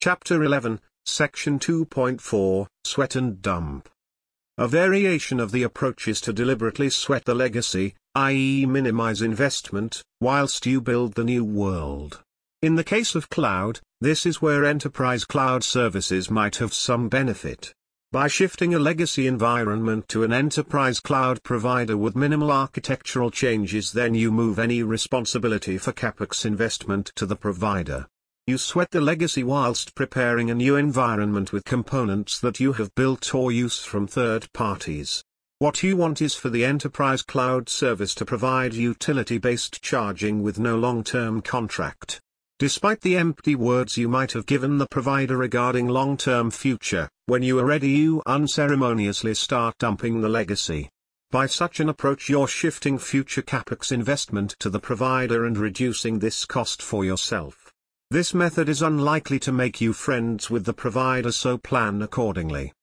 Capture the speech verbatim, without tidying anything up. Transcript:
Chapter eleven, Section two point four, Sweat and Dump. A variation of the approach is to deliberately sweat the legacy, that is minimize investment, whilst you build the new world. In the case of cloud, this is where enterprise cloud services might have some benefit. By shifting a legacy environment to an enterprise cloud provider with minimal architectural changes, then you move any responsibility for CapEx investment to the provider. You sweat the legacy whilst preparing a new environment with components that you have built or use from third parties. What you want is for the enterprise cloud service to provide utility-based charging with no long-term contract. Despite the empty words you might have given the provider regarding long-term future, when you are ready you unceremoniously start dumping the legacy. By such an approach you're shifting future CapEx investment to the provider and reducing this cost for yourself. This method is unlikely to make you friends with the provider, so plan accordingly.